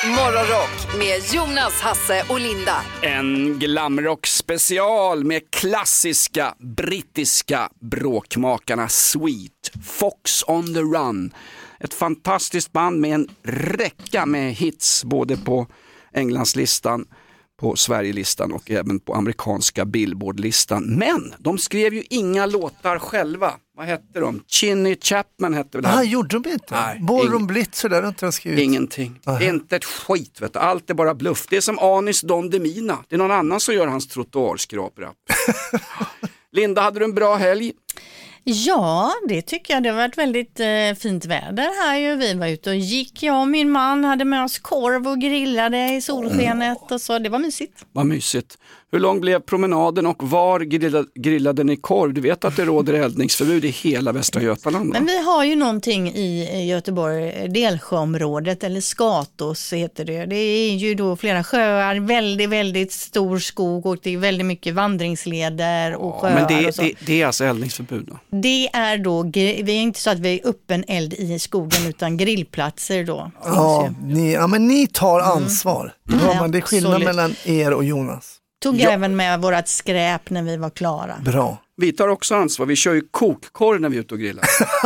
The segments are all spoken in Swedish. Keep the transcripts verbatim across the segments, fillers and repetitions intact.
Morgonrock med Jonas, Hasse och Linda. En glamrock special med klassiska brittiska bråkmakarna Sweet, Fox on the Run. Ett fantastiskt band med en räcka med hits både på Englandslistan, på Sverigelistan och även på amerikanska Billboardlistan. Men de skrev ju inga låtar själva. Vad hette de? Chinny Chapman hette det här. Nej, gjorde de inte? Ballroom Blitz så där har inte de skrivit. Ingenting. Det är inte ett skit, vet du. Allt är bara bluff. Det är som Anis Don Demina. Det är någon annan som gör hans trottoarskrapra. Linda, hade du en bra helg? Ja, det tycker jag. Det har varit väldigt eh, fint väder här ju. Vi var ute och gick. Jag och min man hade med oss korv och grillade i solskenet. Och så. Det var mysigt. Vad mysigt. Hur lång blev promenaden och var grillade, grillade ni korv? Du vet att det råder eldningsförbud i hela Västra Götaland. Men vi har ju någonting i Göteborg, Delsjöområdet eller Skatos heter det. Det är ju då flera sjöar, väldigt, väldigt stor skog och det är väldigt mycket vandringsleder och ja, sjöar. Men det, och så. Det, det är alltså eldningsförbud då? Det är då, vi är inte så att vi är öppen eld i skogen utan grillplatser då. Ja, ni, ja men ni tar ansvar. Mm. Ja, men det är skillnad Absolut. mellan er och Jonas. Tog ja. även med vårat skräp när vi var klara. Bra. Vi tar också ansvar. Vi kör ju kokkorg när vi är ute och grillar.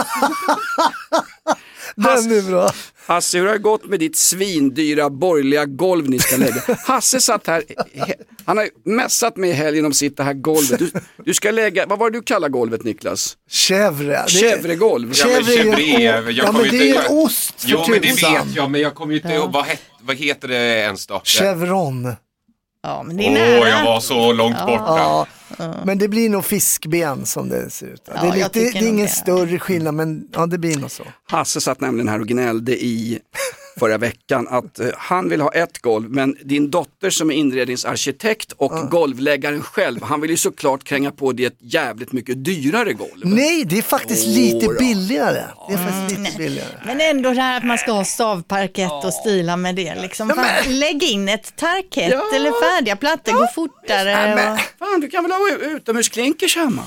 Den är bra. Hasse, hur har det gått med ditt svindyra borgerliga golv ni ska lägga? Hasse satt här, han har mässat med helgen om sitta här golvet. Du, du ska lägga, vad var det du kallar golvet, Niklas? Chèvre. Chèvregolv. Ja, men chèvre. Ja, men det är ost för Jo, men det tusan. vet jag, men jag kommer ju inte ihåg, vad, het, vad heter det ens då? Chevron. Ja, men det är Åh, nära. jag var så långt ja. borta. Ja, ja, men det blir nog fiskben som det ser ut. Ja, det är, jag lite, tycker det är ingen det. större skillnad, men ja, det blir nog så. Hasse satt nämligen här och gnällde i förra veckan att uh, han vill ha ett golv, men din dotter som är inredningsarkitekt och ja. golvläggaren själv, han vill ju såklart kränga på det ett jävligt mycket dyrare golv. Nej, det är faktiskt oh, lite då. billigare. Det är Mm, faktiskt lite nej. billigare. Men ändå det här att man ska ha stavparkett och stila med det. Liksom. Ja, fan, men... lägg in ett tarkett Ja. eller färdiga plattor, ja. gå fortare. Ja, men, och... fan, du kan väl ha utomhusklinkers hemma?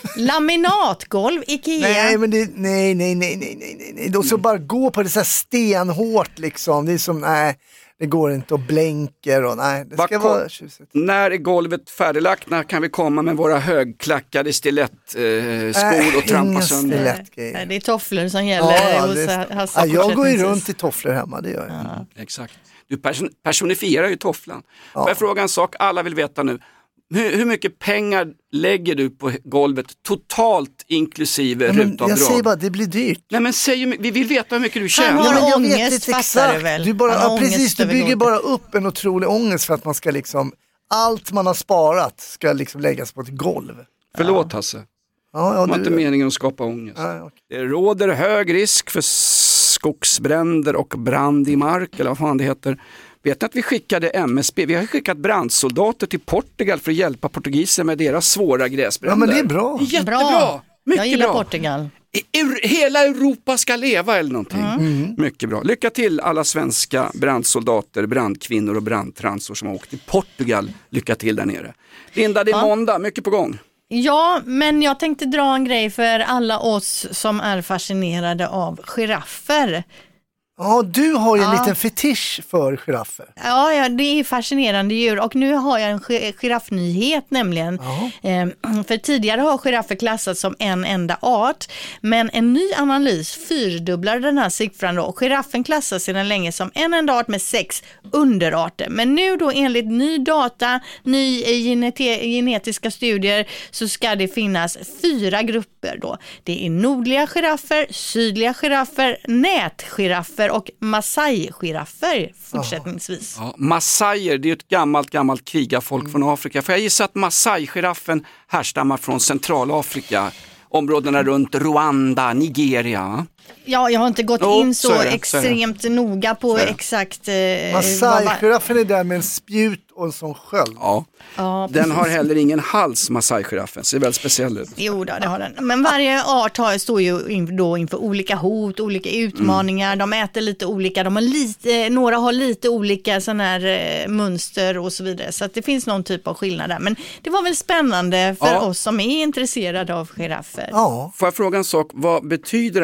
Laminatgolv, Ikea. Nej, men det, nej, nej, nej, nej, nej, nej. Och så bara gå på det så här stenhårt liksom. Det är som, nej, det går inte och blänker och nej, det ska vara tjusigt. När är golvet färdiglagt? När kan vi komma med våra högklackade stilettskor eh, skor och trampa sönder? Nej, det är tofflor som gäller. Ja, hos det, Hasse ja, jag går ju runt i tofflor hemma, det gör jag. Ja. Exakt. Du person, personifierar ju tofflan. Ja. Får jag fråga en sak? Alla vill veta nu. Hur, hur mycket pengar lägger du på golvet totalt inklusive ja, men rutavdrag? jag säger bara, det blir dyrt. Nej, men säg, vi vill veta hur mycket du tjänar. Han har ja, men jag ångest, vet inte fattar du exakt. väl? Du, bara, ja, precis, du bygger golvet. bara upp en otrolig ångest för att man ska liksom, allt man har sparat ska liksom läggas på ett golv. Förlåt Hasse. Ja, ja, det var du... inte meningen att skapa ångest. Ja, okay. Det råder hög risk för skogsbränder och brand i mark, eller vad fan det heter. Vet ni att vi skickade M S B, vi har skickat brandsoldater till Portugal för att hjälpa portugiser med deras svåra gräsbränder. Ja, men det är bra. Jättebra. Bra. Mycket jag gillar bra. Portugal. I, hela Europa ska leva eller någonting. Mm. Mycket bra. Lycka till alla svenska brandsoldater, brandkvinnor och brandtransor som har åkt till Portugal. Lycka till där nere. Linda, det är ja. måndag, mycket på gång. Ja, men jag tänkte dra en grej för alla oss som är fascinerade av giraffer. Ja, du har ju en ja. liten fetisch för giraffer. Ja, ja, det är fascinerande djur och nu har jag en giraffnyhet nämligen. Eh, för tidigare har giraffer klassats som en enda art, men en ny analys fyrdubblar den här siffran då. Och giraffen klassas sedan länge som en enda art med sex underarter. Men nu då enligt ny data, ny genete- genetiska studier så ska det finnas fyra grupper då. Det är nordliga giraffer, sydliga giraffer, nätgiraffer och Masai-giraffer fortsättningsvis. Ja, Masaier, det är ett gammalt, gammalt krigarfolk mm. från Afrika. För jag gissar att Masai-giraffen härstammar från Centralafrika. Områdena runt Rwanda, Nigeria. Ja, jag har inte gått oh, in så, så det, extremt så noga på exakt... Eh, Masai-giraffen är där med en spjut och en sån sköld. Ja. Ja, den har heller ingen hals, Masai-giraffen. Ser väldigt speciell ut. Jo då, det har den. Men varje art har, står ju in, då inför olika hot, olika utmaningar. Mm. De äter lite olika. De har lite, några har lite olika såna här eh, mönster och så vidare. Så att det finns någon typ av skillnad där. Men det var väl spännande för ja. oss som är intresserade av giraffer. Ja. Får jag fråga en sak? Vad betyder det här för giraffer?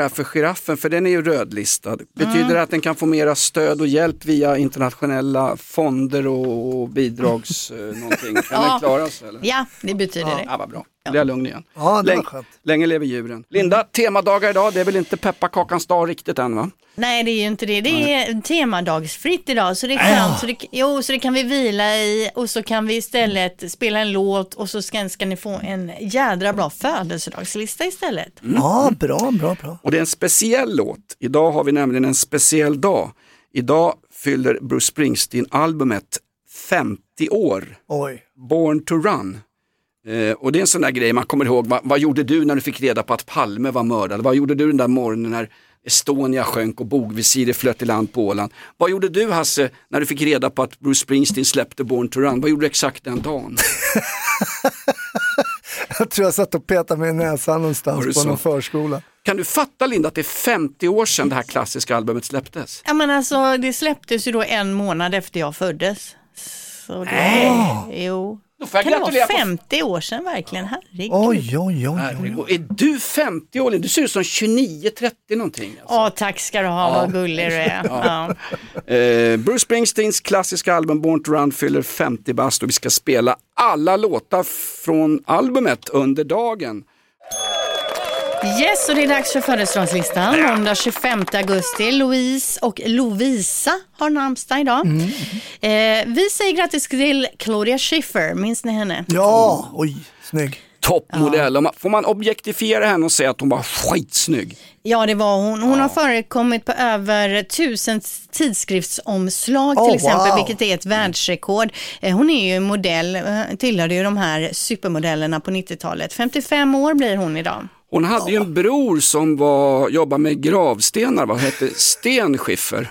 giraffen, för den är ju rödlistad. Betyder Mm. det att den kan få mera stöd och hjälp via internationella fonder och, och bidrags eh, någonting? Kan Ja. den klara sig? Eller? Ja, det betyder det. Ja, vad bra. Då blir jag lugn igen. Ja, det var Länge, skönt. länge lever djuren. Linda, temadagar idag, det är väl inte pepparkakans dag riktigt än, va? Nej, det är ju inte det. Det är temadagsfritt idag, så det är skönt. Så det, jo, så det kan vi vila i och så kan vi istället spela en låt och så ska, ska ni få en jädra bra födelsedagslista istället. Mm. Ja, bra, bra, bra. Och det är en speciell låt. Idag har vi nämligen en speciell dag. Idag fyller Bruce Springsteen-albumet femtio år. Oj. Born to Run. Eh, och det är en sån där grej man kommer ihåg. Va, vad gjorde du när du fick reda på att Palme var mördad? Vad gjorde du den där morgonen när Estonia sjönk och bogvisirer flöt i land på Åland? Vad gjorde du, Hasse, när du fick reda på att Bruce Springsteen släppte Born to Run? Vad gjorde du exakt den dagen? Jag tror jag satt och petade mig i näsan Var någonstans det på så? någon förskola. Kan du fatta, Linda, att det är femtio år sedan det här klassiska albumet släpptes? Ja, men alltså det släpptes ju då en månad efter jag föddes. Så det, jo. Då får jag Kan det gratulera vara på- femtio år sedan verkligen? Herregud. Oj, oj, oj, oj. Herregud. Är du femtio år? Du ser ut som tjugonio trettio någonting. Alltså. Ja, tack ska du ha, vad gullig du är. Ja. Eh, Bruce Springsteens klassiska album Born to Run fyller femtio bast och vi ska spela alla låtar från albumet under dagen. Yes, och det är dags för födelsedagslistan. Måndag tjugofemte augusti. Louise och Lovisa har namnsdag idag. Mm. Eh, vi säger grattis till Claudia Schiffer. Minns ni henne? Ja, oj, snygg. Toppmodell. Ja. Får man objektifiera henne och säga att hon var skitsnygg? Ja, det var hon. Hon har förekommit på över tusen tidskriftsomslag till Oh, exempel, wow. vilket är ett världsrekord. Eh, Hon är ju modell, eh, tillhörde ju de här supermodellerna på nittiotalet. femtiofem år blir hon idag. Hon hade ju en bror som var, jobbade med gravstenar, vad hette Sten Schiffer.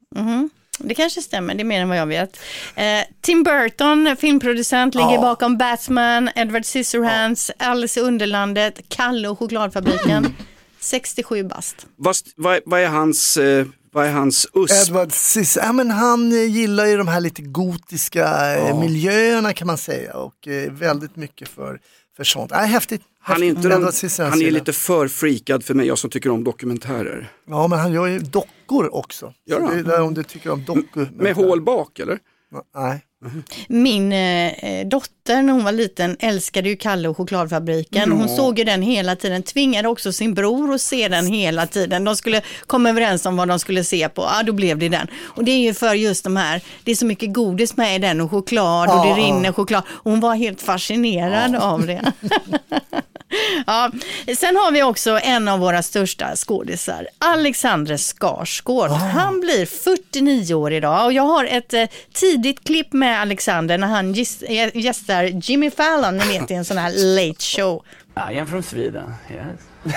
Det kanske stämmer, det är mer än vad jag vet. Eh, Tim Burton, filmproducent, ligger bakom Batman, Edward Scissorhands, Alice i Underlandet, Kalle och chokladfabriken. sextiosju bast. Vad, vad, vad är hans, eh, vad är hans usp? Edward Sis, ja, men han eh, gillar ju de här lite gotiska eh, miljöerna kan man säga och eh, väldigt mycket för, för sånt. Ja, häftigt. Han är, häftigt. inte den, Edward Scissorhands han är gillar. lite för freakad för mig, jag som tycker om dokumentärer. Ja, men han gör ju dockor också. Gör Så han? det är där om du tycker om dockor. Med hål bak, eller? Nej. Min eh, dotter när hon var liten älskade ju Kalle och chokladfabriken. Hon såg ju den hela tiden, tvingade också sin bror att se den hela tiden. De skulle komma överens om vad de skulle se på, ja då blev det den. Och det är ju för just de här, det är så mycket godis med i den och choklad och det Ja. rinner choklad. Och hon var helt fascinerad av det. Ja, sen har vi också en av våra största skådisar, Alexander Skarsgård. Han blir fyrtionio år idag och jag har ett eh, tidigt klipp med Alexander när han gäst, gästar Jimmy Fallon, ni vet, i en sån här late show. I am from Sweden, yes.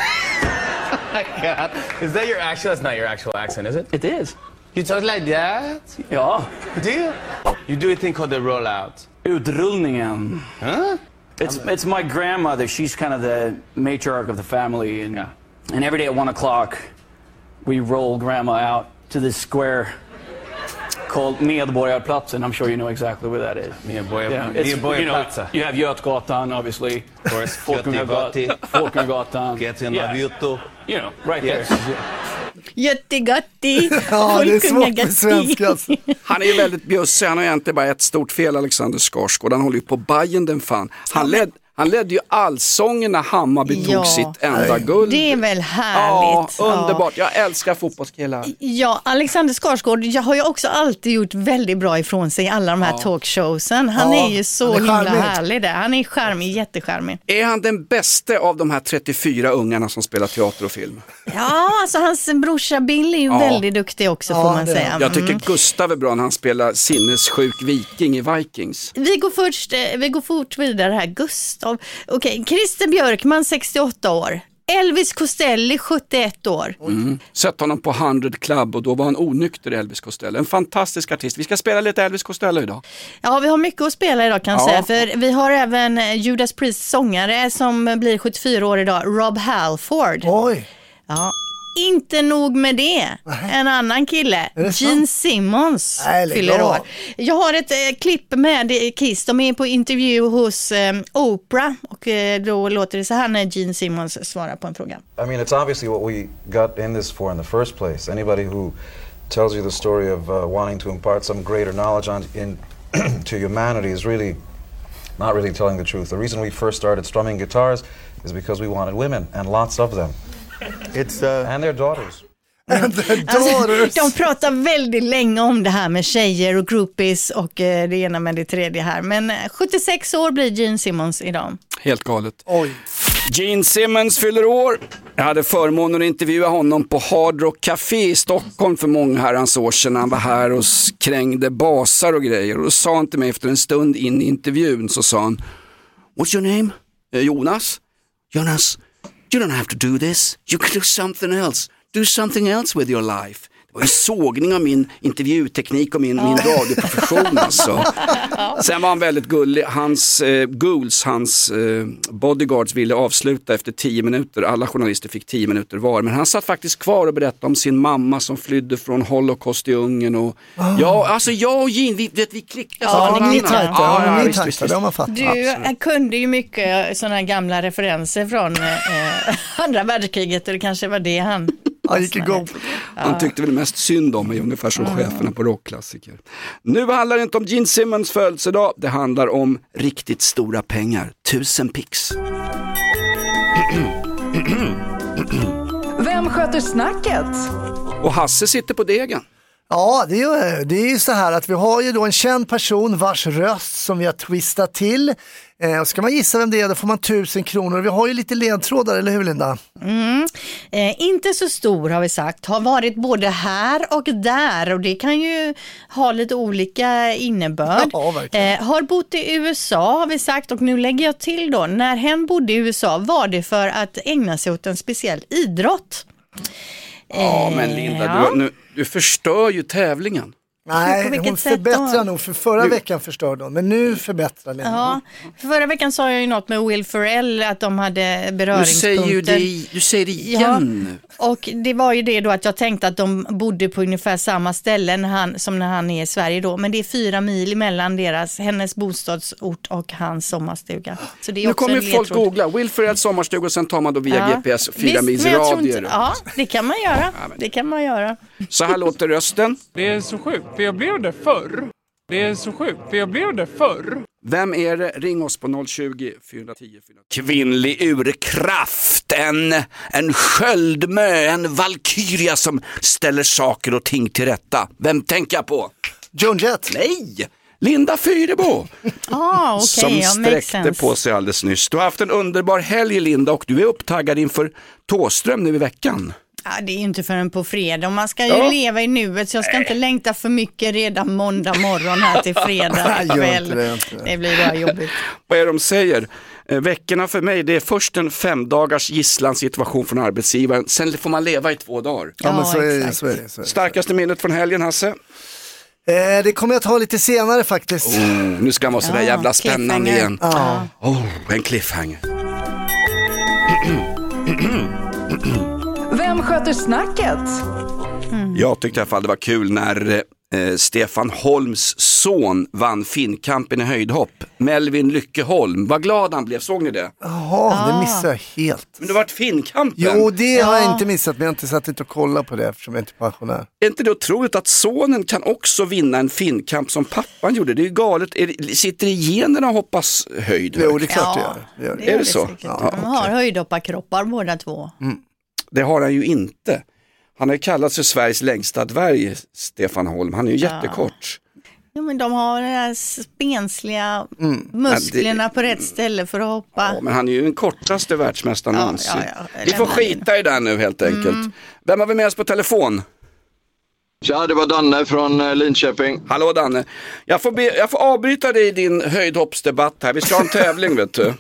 God. Is that your actual? That's not your actual accent, is it? It is. You talk like that? Ja, Do you? You do a thing called the rollout. utrullningen. Huh? It's it's my grandmother. She's kind of the matriarch of the family, and and every day at one o'clock, we roll grandma out to this square called Medborgarplatsen. I'm sure you know exactly where that is. Medborgar- Yeah, it's, you know, Medborgarplatsen. you have Götgatan, obviously. course, Folkungagatan. Götgatan. Folkungagatan. Getuna Vjuto. You know, right Yes. there. Jättegatti. Ja, det är svårt med svenska alltså. Han är ju väldigt bjussig, han har egentligen bara ett stort fel, Alexander Skarsgård. Han håller ju på Bajen den fan. Han, led, han ledde ju allsången när Hammarby Ja. tog sitt enda guld. Det är väl Ja, härligt. underbart. Jag älskar fotbollskillar. Ja, Alexander Skarsgård, jag har ju också alltid gjort väldigt bra ifrån sig i alla de här talkshowsen. Han Ja, är ju så han är himla charmig. härlig där. Han är charmig, jättecharmig. Är han den bästa av de här trettiofyra ungarna som spelar teater och film? Ja, alltså hans brorsa Bill är ju Ja. väldigt duktig också, Ja, får man det är säga. han. Jag tycker Mm. Gustav är bra när han spelar sinnessjuk viking i Vikings. Vi går först, eh, vi går fort vidare här. Gustav. Okej, Christer Björkman, sextioåtta år. Elvis Costelli, sjuttioett år. Mm. Sett honom på hundred Club och då var han onykter, Elvis Costello. En fantastisk artist. Vi ska spela lite Elvis Costello idag. Ja, vi har mycket att spela idag kan jag Ja. säga. För vi har även eh, Judas Priest sångare som blir sjuttiofyra år idag, Rob Halford. Oj, Ja. inte nog med det. En annan kille, Gene Simmons, Nej, fyller bra. år. Jag har ett eh, klipp med Kiss. De är på intervju hos eh, Oprah och eh, då låter det så här när Gene Simmons svarar på en fråga. I mean, it's obviously what we got in this for in the first place. Anybody who tells you the story of uh, wanting to impart some greater knowledge on in to humanity is really not really telling the truth. The reason we first started strumming guitars is because we wanted women, and lots of them. It's uh, and their daughters. Alltså, de pratar väldigt länge om det här med tjejer och groupies och eh, det ena med det tredje här. Men sjuttiosex år blir Gene Simmons idag. Helt galet. Oj. Gene Simmons fyller år. Jag hade förmånen att intervjua honom på Hard Rock Café i Stockholm för många herrans år sedan. Han var här och krängde basar och grejer. Och då sa han till mig efter en stund in i intervjun, så sa han: What's your name? Uh, Jonas? Jonas, you don't have to do this. You can do something else. Do something else with your life. Det var en sågning av min intervjuteknik och min, min radioprofession. Alltså. Sen var han väldigt gullig. Hans eh, ghouls, hans eh, bodyguards ville avsluta efter tio minuter. Alla journalister fick tio minuter var. Men han satt faktiskt kvar och berättade om sin mamma som flydde från Holocaust i Ungern. Och, oh. Ja, alltså jag och Gene, vi, vet, vi klickade. Ja, ja, ni är tajta. ja, Ja, ja, ni är visst, tajta. visst, Det har man fattat. Du Absolut. kunde ju mycket sådana gamla referenser från eh, andra världskriget och det kanske var det han... Han gick igång. Han tyckte väl mest synd om mig, ungefär som mm. cheferna på rockklassiker. Nu handlar det inte om Gene Simmons födelsedag, det handlar om riktigt stora pengar. Tusen pix. Vem sköter snacket? Och Hasse sitter på degen. Ja, det är, det är ju så här att vi har ju då en känd person vars röst som vi har twistat till. Eh, och ska man gissa vem det är, då får man tusen kronor. Vi har ju lite ledtrådar, eller hur Linda? Mm. Eh, inte så stor har vi sagt. Har varit både här och där. Och det kan ju ha lite olika innebörd. Ja, verkligen. eh, har bott i U S A har vi sagt. Och nu lägger jag till då. När hen bodde i U S A var det för att ägna sig åt en speciell idrott. Ja, men Linda, ja. du, nu, du förstör ju tävlingen. Nej, hon förbättrar nog. För förra nu. veckan förstörde hon, men nu förbättrar Linda. Ja, för förra veckan sa jag ju något med Will Ferrell, att de hade beröringspunkter. Du säger ju det, du säger det igen. Ja, och det var ju det då att jag tänkte att de bodde på ungefär samma ställe när han, som när han är i Sverige då. Men det är fyra mil mellan deras, hennes bostadsort och hans sommarstuga. Så det är nu också kommer ju folk googla Will Ferrell sommarstuga och sen tar man då via ja. G P S fyra Visst, mils radie. Ja, det kan man göra. Det kan man göra. Så här låter rösten. Det är så sjukt, för jag blev det förr. Det är så sjukt, för jag blev det förr. Vem är det? Ring oss på noll tjugo, fyra tio fyra. Kvinnlig urkraft, en, en sköldmö, en valkyria som ställer saker och ting till rätta. Vem tänker jag på? Joan Jett. Nej, Linda Fyrebo. Ah, okay, som ja, sträckte på sig alldeles nyss. Du har haft en underbar helg, Linda, och du är upptaggad inför Tåström nu i veckan. Ja, det är ju inte förrän på fredag. Man ska ju ja. leva i nuet, så jag ska inte längta för mycket redan måndag morgon här till fredag kväll. det, det blir bara jobbigt. Vad är det de säger? Eh, veckorna för mig, det är först en fem dagars gisslansituation från arbetsgivaren. Sen får man leva i två dagar. Ja, men så är, så är det. Så är det. Starkaste minnet från helgen, Hasse? Eh, det kommer jag ta lite senare faktiskt. Oh, nu ska man vara sådär ja, jävla spännande igen. Ja. Oh, en cliffhanger. Vem sköter snacket? Mm. Jag tyckte i alla fall det var kul när eh, Stefan Holms son vann Finnkampen i höjdhopp. Melvin Lyckeholm, vad glad han blev, såg ni det? Jaha, ah. det missade jag helt. Men det var ett Finnkampen. Jo, det ja. har jag inte missat, men jag har inte satt inte och kollat på det eftersom jag inte är pensionär. Är inte det otroligt att sonen kan också vinna en Finnkamp som pappan gjorde? Det är ju galet. Är det, sitter det i generna och hoppas höjd? Jo, det är klart ja, det gör. Det gör. Är det, det så? Ja, de okay. har höjdhopparkroppar båda två. Mm. Det har han ju inte. Han har ju kallats för Sveriges längsta dvärg, Stefan Holm. Han är ju ja. jättekort. Ja, men de har de här spensliga mm. musklerna det... på rätt ställe för att hoppa. Ja, men han är ju den kortaste världsmästaren ja, någonsin. Ja, ja. Vi får skita i det nu helt enkelt. Mm. Vem har vi med oss på telefon? Ja, det var Danne från Linköping. Hallå Danne. Jag får, be, jag får avbryta dig i din höjdhoppsdebatt här. Vi ska ha en tävling, vet du.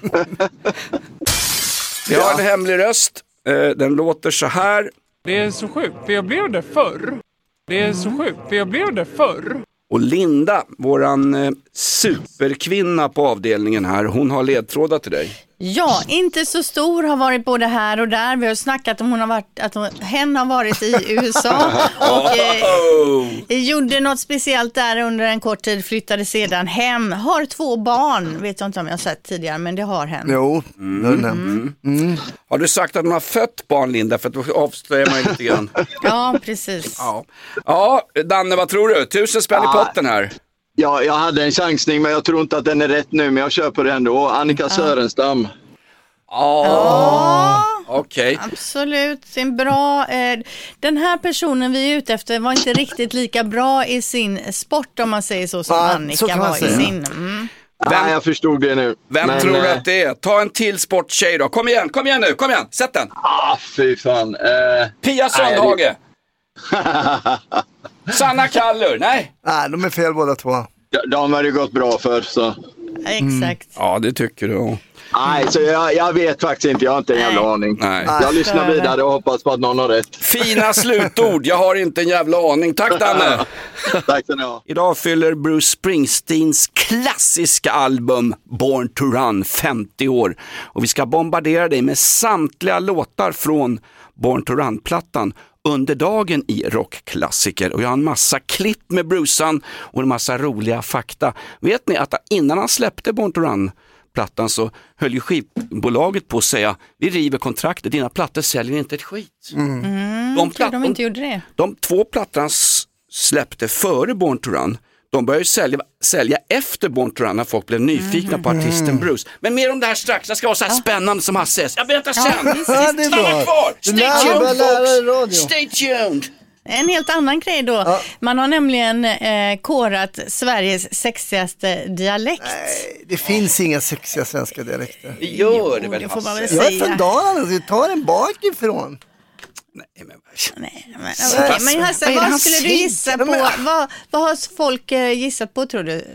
Vi har en hemlig röst. Den låter så här. Det är så sjukt, för jag blev det förr. Det är så sjukt, för jag blev det förr. Och Linda, våran eh, superkvinna på avdelningen här, hon har ledtrådar till dig. Ja, inte så stor, har varit både här och där. Vi har snackat om hon har varit, att hon, hen har varit i U S A och eh, gjorde något speciellt där under en kort tid, flyttade sedan hem. Har två barn, vet jag inte om jag har sett tidigare, men det har hen. Jo, mm. Mm. Mm. Har du sagt att hon har fött barn, Linda? För att då avslöjar man lite grann. Ja, precis. Ja. ja, Danne, vad tror du? Tusen spänn i potten här. Ja, jag hade en chansning, men jag tror inte att den är rätt nu, men jag kör på det ändå. Annika ja. Sörenstam. Ja, ja. okej. Okay. Absolut, en bra... Eh, den här personen vi är ute efter var inte riktigt lika bra i sin sport, om man säger så, som ja, Annika var säga. i sin. Mm. Vem, ja, jag förstod det nu. Vem men, tror du att det är? Ta en till sporttjej då. Kom igen, kom igen nu, kom igen, sätt den. Ah, fy fan. Uh, Pia Sundhage. Sanna Kallur, nej. Nej, de är fel båda två. Ja, de har det gått bra för, så. Exakt. Mm. Ja, det tycker du. Nej, så jag, jag vet faktiskt inte, jag har inte en jävla aning. Nej. Jag lyssnar vidare och hoppas på att någon har rätt. Fina slutord, jag har inte en jävla aning. Tack, Danne. Tack så mycket. Idag fyller Bruce Springsteens klassiska album Born to Run femtio år. Och vi ska bombardera dig med samtliga låtar från Born to Run-plattan under dagen i rockklassiker. Och jag har en massa klipp med Brucean och en massa roliga fakta. Vet ni att innan han släppte Born to Run-plattan så höll ju skivbolaget på att säga: vi river kontraktet, dina plattor säljer inte ett skit. Mm. Mm, de, platt, de, inte gjorde det. de två plattorna släppte före Born to Run. De började sälja, sälja efter Born to Run när folk blev nyfikna mm. på artisten Bruce. Men mer om det här strax. Det ska vara så här ja. spännande som Hasse. Jag berättar sen. Ja, det är bra. Kvar. Stay tuned, folks. Stay tuned. En helt annan grej då. Ja. Man har nämligen eh, korat Sveriges sexigaste dialekt. Nej, det finns inga sexiga svenska dialekter. Det gör det väl, det får man väl jag säga. är från Dalarna, vi tar den bakifrån. Nej, men, Nej, men, okay. men Hasse, vad, vad skulle du gissa på? Vad, vad har folk gissat på, tror du?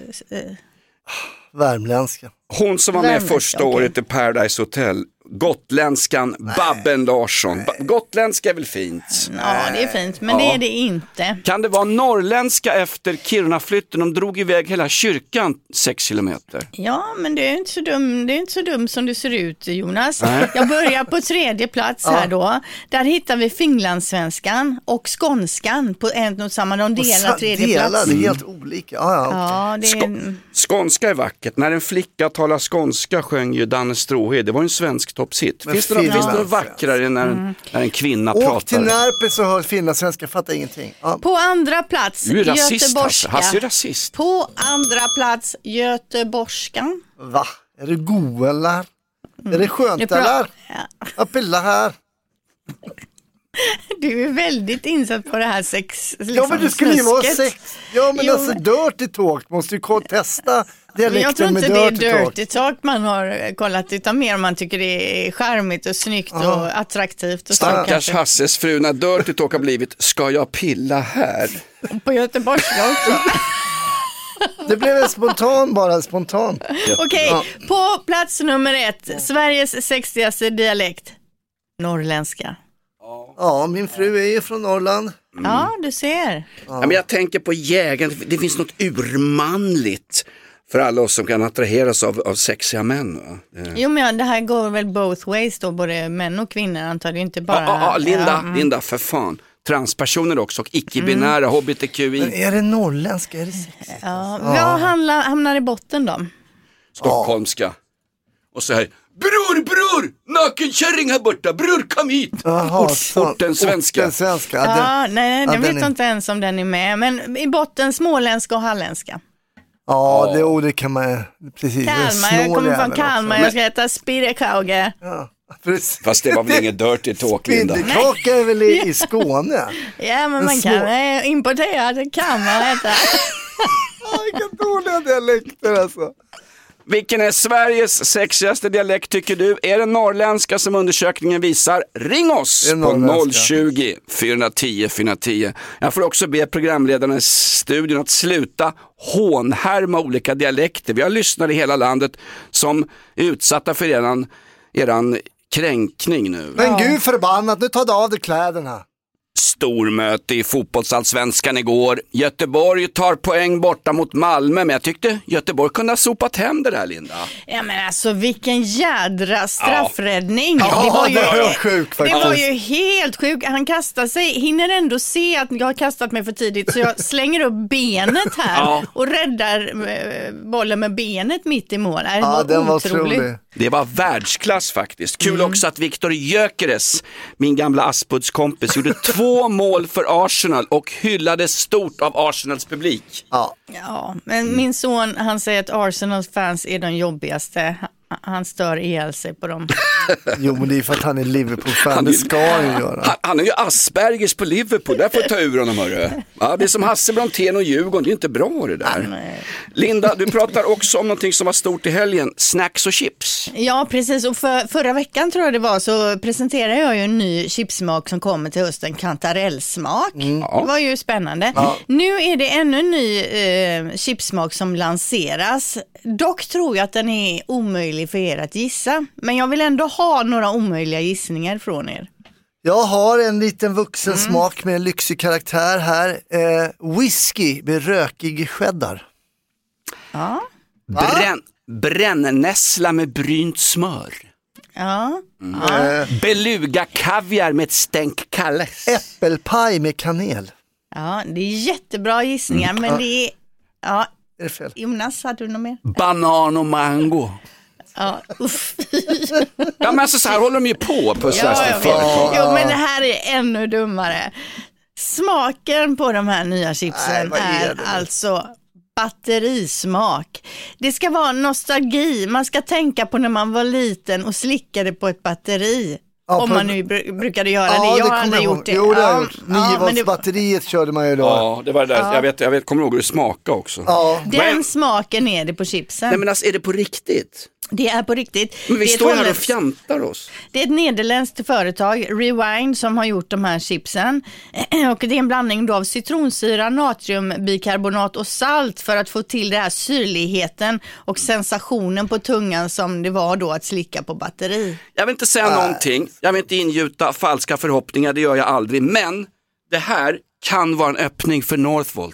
Värmländska. Hon som var med första okay. året i Paradise Hotel. Gotländskan Nej. Babben Larsson. Ba- Gotländska är väl fint? Ja, det är fint, men ja. det är det inte. Kan det vara norrländska efter Kiruna-flytten? De drog iväg hela kyrkan sex kilometer. Ja, men det är inte så dum, det är inte så dum som det ser ut, Jonas. Nej. Jag börjar på tredje plats här då. Där hittar vi finlandssvenskan och skånskan på en och samma. De delar tredje delar, plats. Det är helt olika. Ja, ja, okay. ja, det är... Skå- skånska är vackert. När en flicka talar skånska sjöng ju Danne Stråhed. Det var en svensk toppshit. Finns det något, finns det något vackrare när en, mm. när en kvinna Åk pratar? Åk till Närpes och hör finlandssvenska, fattar ingenting. Ja. På andra plats, du är rasist, göteborgska. Hasse är rasist. På andra plats, göteborgskan. Va? Är det god eller? Mm. Är det skönt pra- eller? Ja. Jag pillar här. Du är väldigt insatt på det här sex. Liksom, ja, men du skulle ju vara sex. Ja, men jo, alltså men... Dirty Talk måste ju testa dialekten. Jag tror inte med det är dirty, dirty talk. talk man har kollat, utan mer om man tycker det är charmigt och snyggt ah. och attraktivt. Och stackars så, Hasses fru, när Dirty Talk har blivit ska jag pilla här? På göteborgska också. Det blev en spontan, bara spontan. Okej, okay, ja. På plats nummer ett, Sveriges sexigaste dialekt, norrländska. Ja, min fru är ju från Norrland. Mm. Ja, du ser. Ja. Ja, men jag tänker på jägaren, det finns något urmanligt för alla oss som kan attraheras av, av sexiga män. Va? Det... Jo, men det här går väl both ways då, både män och kvinnor antar det, inte bara... Ja, ja, ja Linda, ja. Linda, för fan. Transpersoner också och icke-binära, mm. H B T Q I. Men är det norrländska? Är det sexigt? Ja, vad ja. hamnar, hamnar i botten då? Stockholmska. Ja. Och så här, bror, bror, nakenkärring här borta, bror, kom hit. Aha, Ort, orten svenska. Orten svenska. Ja, ja, den, nej, ja, jag vet är... inte ens om den är med, men i botten småländska och halländska. Ja, det ordet kan man, precis. Kalmar, jag kommer från Kalmar, också. Jag ska äta spirekauge. Ja. Fast det var väl ingen dirty talk, Linda? Spindelkaka är väl i, i Skåne? Ja, men man små... kan importera, det kan man äta. Vilka dåliga dialekter alltså. Vilken är Sveriges sexigaste dialekt tycker du? Är det norrländska som undersökningen visar? Ring oss på noll tjugo, fyrahundratio, fyrahundratio. Jag får också be programledarna i studion att sluta hånhärma olika dialekter. Vi har lyssnare i hela landet som är utsatta för eran, eran kränkning nu. Men gud förbannat, nu tar du av dig kläderna. Stormöte i fotbollsallsvenskan igår. Göteborg tar poäng borta mot Malmö, men jag tyckte Göteborg kunde ha sopat hem det där, Linda. Ja, men alltså vilken jädra straffräddning. Ja, det var ju, det var sjuk, det var ju helt sjukt. Han kastar sig, hinner ändå se att jag har kastat mig för tidigt, så jag slänger upp benet här ja. och räddar bollen med benet mitt i mål. Det ja, var den var otroligt. otrolig. Det var världsklass faktiskt. Kul mm. också att Viktor Gyökeres, min gamla Aspudskompis, gjorde två mål för Arsenal och hyllades stort av Arsenals publik. Ja, ja men mm. min son, han säger att Arsenals fans är de jobbigaste. Han stör ihjäl sig på dem. Jo, men det är för att han är Liverpool-fan. Det ska han ju göra. Han, han är ju Aspergers på Liverpool. Där får ta ur honom, hörru. Ja, det är som Hasse Brontén och Djurgården. Det är inte bra det där. Nej. Linda, du pratar också om någonting som var stort i helgen. Snacks och chips. Ja, precis. Och för, förra veckan tror jag det var så presenterade jag ju en ny chipsmak som kommer till hösten. Kantarellsmak. Mm. Det var ju spännande. Ja. Nu är det ännu en ny eh, chipsmak som lanseras. Dock tror jag att den är omöjlig för er att gissa. Men jag vill ändå ha några omöjliga gissningar från er. Jag har en liten vuxen mm. smak med en lyxig karaktär här. Eh, whisky med rökig cheddar. Ja. Bränn, brännässla med brynt smör. Ja. Mm. ja. Beluga kaviar med ett stänk kalles. Äppelpaj med kanel. Ja, det är jättebra gissningar, mm. men det är... Ja. Är det fel? Jonas, hade du något mer? Banan och mango. Ja, uff. Ja, men alltså så här håller de ju på på ja, ja, Jo, men det här är ännu dummare. Smaken på de här nya chipsen Nej, är, är alltså batterismak. Det ska vara nostalgi. Man ska tänka på när man var liten och slickade på ett batteri. Ja, om på... man nu br- brukade göra ja, det. Jag det har aldrig gjort det. Jo, det har jag ja, gjort. nio volts det... batteriet körde man ju då. Ja, det var det där. Ja. Jag vet, jag vet, kommer ihåg hur det smakade också. Ja. Den men... smaken är det på chipsen. Nej, men alltså, är det på riktigt? Det är på riktigt. Men vi det står här och fjantar oss. Det är ett nederländskt företag, Rewind, som har gjort de här chipsen. Och det är en blandning då av citronsyra, natriumbikarbonat och salt för att få till den här syrligheten och sensationen på tungan som det var då att slicka på batteri. Jag vill inte säga äh. någonting. Jag vill inte ingjuta falska förhoppningar, det gör jag aldrig. Men det här kan vara en öppning för Northvolt.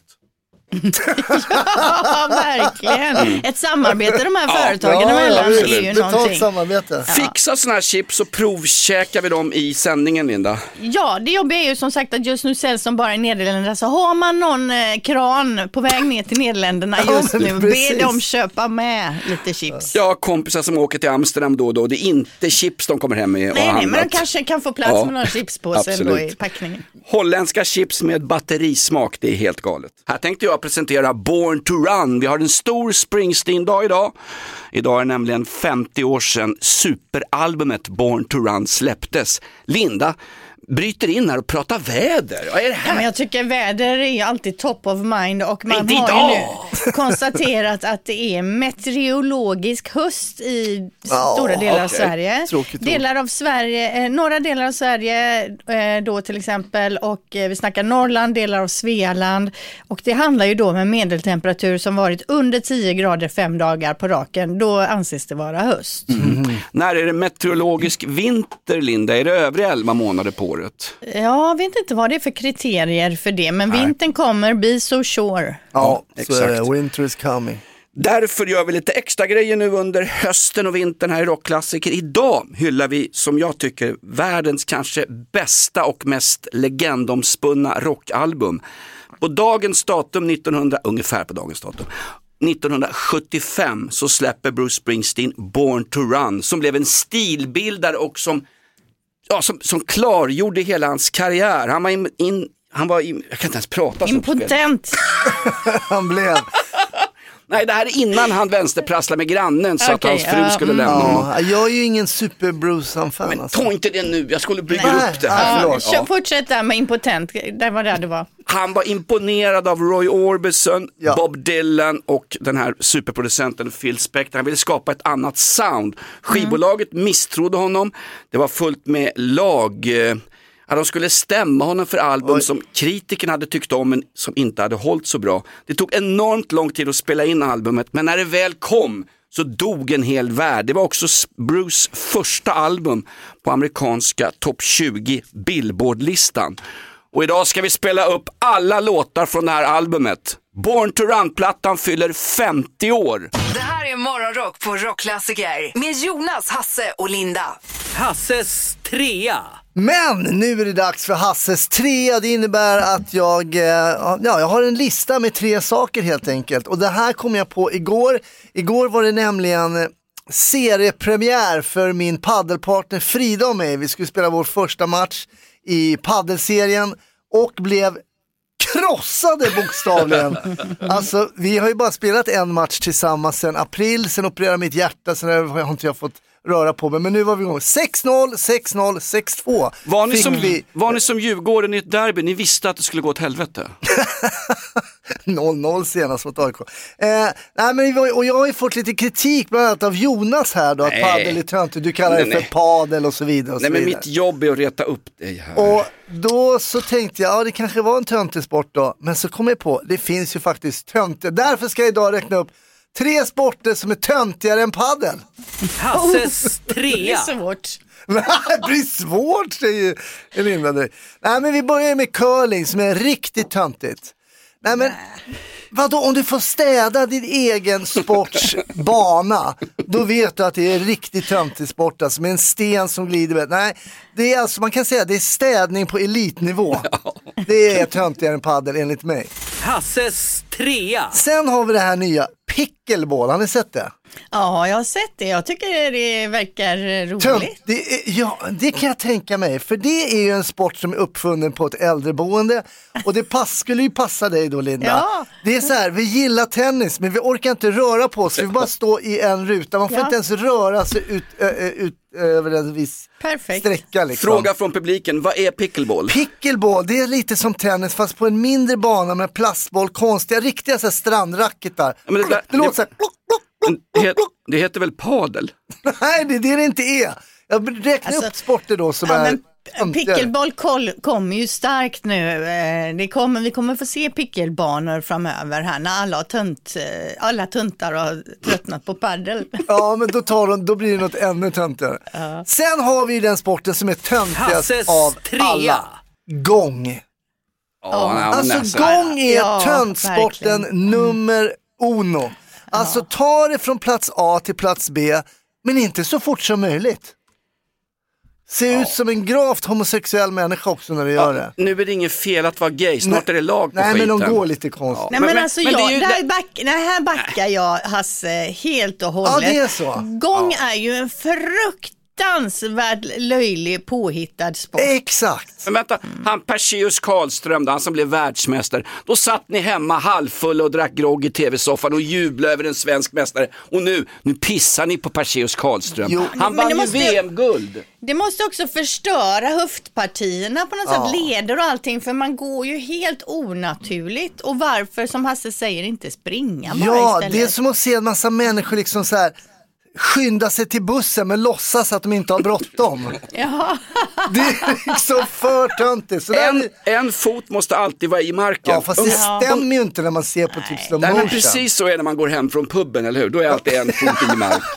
Ja, verkligen. Mm. Ett samarbete de här företagen ja, emellan ja, är ju det någonting. Samarbete. Ja. Fixa såna här chips och provkäkar vi dem i sändningen, Linda. Ja, det jobbiga är ju som sagt att just nu säljs de bara i Nederländerna. Så har man någon eh, kran på väg ner till Nederländerna just ja, nu, be dem köpa med lite chips. Jag har kompisar som åker till Amsterdam då och då. Det är inte chips de kommer hem med. Nej, nej, men de kanske kan få plats ja, med några chips på sig ändå i packningen. Holländska chips med batterismak, det är helt galet. Här tänkte jag presentera Born to Run. Vi har en stor Springsteen-dag idag. Idag är nämligen femtio år sedan superalbumet Born to Run släpptes. Linda bryter in här och pratar väder. Vad är det här? Ja, men jag tycker väder är ju alltid top of mind och man Inte har idag. ju nu konstaterat att det är meteorologisk höst i ja, stora delar okay. av Sverige. Tråkigt, delar av Sverige, eh, några delar av Sverige eh, då till exempel och eh, vi snackar Norrland, delar av Svealand och det handlar ju då om en medeltemperatur som varit under tio grader fem dagar på raken. Då anses det vara höst. Mm. Mm. När är det meteorologisk vinter, Linda? Är det övriga elva månader på? Ja, jag vet inte vad det är för kriterier för det, men Nej. vintern kommer, be so sure. Ja, exakt. Winter is coming. Därför gör vi lite extra grejer nu under hösten och vintern här i Rockklassiker. Idag hyllar vi, som jag tycker, världens kanske bästa och mest legendomspunna rockalbum. På dagens datum, nittonhundra, ungefär på dagens datum, nittonhundrasjuttiofem så släpper Bruce Springsteen Born to Run, som blev en stilbildare och som Ja, som, som klargjorde hela hans karriär. Han var in, in han var in, jag kan inte ens prata. Impotent. Han blev. Nej, det här är innan han vänsterprasslade med grannen så okay, att hans fru uh, skulle lämna ja, honom. Jag är ju ingen super Bruce-fan. Men alltså. ta inte det nu, jag skulle bygga Nej. upp det här. Ja, ja. Fortsätt där med impotent, det var där det var. Han var imponerad av Roy Orbison, ja. Bob Dylan och den här superproducenten Phil Spector. Han ville skapa ett annat sound. Skivbolaget mm. misstrodde honom. Det var fullt med lag... Ja, de skulle stämma honom för album Oj. som kritikerna hade tyckt om men som inte hade hållit så bra. Det tog enormt lång tid att spela in albumet, men när det väl kom så dog en hel värld. Det var också Bruce första album på amerikanska topp tjugo Billboard-listan. Och idag ska vi spela upp alla låtar från det här albumet. Born to Run-plattan fyller femtio år. Det här är Morgonrock på Rockklassiker med Jonas, Hasse och Linda. Hasses trea. Men nu är det dags för Hasses trea. Det innebär att jag, eh, ja, jag har en lista med tre saker helt enkelt. Och det här kom jag på igår. Igår var det nämligen seriepremiär för min paddelpartner Frida och mig. Vi skulle spela vår första match i paddelserien och blev krossade bokstavligen. Alltså vi har ju bara spelat en match tillsammans sedan april, sen opererade mitt hjärta, sen har inte jag fått röra på mig, men nu var vi igång. sex noll, sex noll, sex två. Var ni, som, vi... var ni som Djurgården i ett derby? Ni visste att det skulle gå åt helvete. noll noll senast mot A I K. Eh, nej, men vi var, och jag har ju fått lite kritik bland annat av Jonas här då, att paddel är töntigt. Du kallar nej, det för nej. padel och så vidare. Och nej, så men vidare. Mitt jobb är att reta upp dig här. Och då så tänkte jag, ja det kanske var en töntig sport då, men så kom jag på, det finns ju faktiskt töntigt. Därför ska jag idag räkna upp tre sporter som är töntigare än paddel. Hasses trea. Det är svårt. Nej, det blir svårt, säger Linda. Nej, men vi börjar med curling som är riktigt töntigt. Nej, men vadå, om du får städa din egen sportsbana, då vet du att det är riktigt töntigt sport, alltså med en sten som glider. Nej, det är alltså, man kan säga, det är städning på elitnivå. Det är töntigare än paddel enligt mig. Hasses trea. Sen har vi det här nya pickleball, har ni sett det? Ja, jag har sett det. Jag tycker det verkar roligt. Tönt, det är, ja, det kan jag tänka mig. För det är ju en sport som är uppfunnen på ett äldreboende. Och det pass, skulle ju passa dig då, Linda. Ja. Det är så här, vi gillar tennis, men vi orkar inte röra på oss. Vi bara stå i en ruta. Man får Ja. inte ens röra sig ut, ö, ö, ut över en viss Perfekt. sträcka. Liksom. Fråga från publiken, vad är pickleball? Pickleball, det är lite som tennis fast på en mindre bana med plastboll, konstiga, riktiga så här strandracketar. Ja, men det där- det låter så här... Det, het, det heter väl padel? Nej, det är det det inte är. Jag räknar Alltså, upp sporter då som Ja, är... men töntigare. pickleball koll- kommer ju starkt nu. Eh, Det kommer, vi kommer få se pickelbanor framöver här när alla, har tönt, eh, alla tuntar har tröttnat på paddel. Ja, men då, tar de, då blir det något ännu töntigare. Ja. Sen har vi den sporten som är töntigast Hasses av trea. alla. Gång. Ja, nej, men Alltså nästan. gång är Ja, töntsporten verkligen. nummer uno. Alltså ta det från plats A till plats B, men inte så fort som möjligt. Se ut som en gravt homosexuell människa också när du gör det. Nu är det ingen fel att vara gay, snart är det lag på Nej, skiten. men de går lite konstigt. Nej men, men- alltså men det är jag, ju- där, back, nej, här backar jag Hasse helt och hållet. Ja, det är så. Gång är ju en fruktansvärd löjlig påhittad sport. Exakt. Men vänta, han Perseus Karlström, då, han som blev världsmästare. Då satt ni hemma halvfull och drack grogg i tv-soffan och jublade över en svensk mästare. Och nu, nu pissar ni på Perseus Karlström. Jo. Han Men det vann måste- ju V M-guld. Det måste också förstöra höftpartierna på något Ja. sätt, leder och allting, för man går ju helt onaturligt. Och varför, som Hasse säger, inte springa bara Ja, istället? det är som att se en massa människor liksom så här skynda sig till bussen men låtsas att de inte har bråttom. Ja. Det är liksom för töntigt. Så där, En, en fot måste alltid vara i marken. ja, fast det Ung- stämmer ju inte när man ser på typ slow Nej, men motion. precis så är det när man går hem från puben, eller hur? Då är alltid en fot i marken.